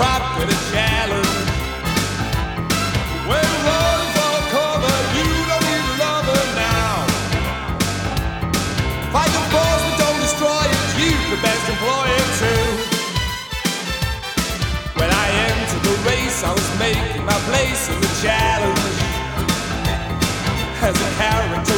conquer the challenge. When running for cover, you don't need a lover now. Fight the force, but don't destroy it. You the best employer too. When I entered the race, I was making my place in the challenge. As a character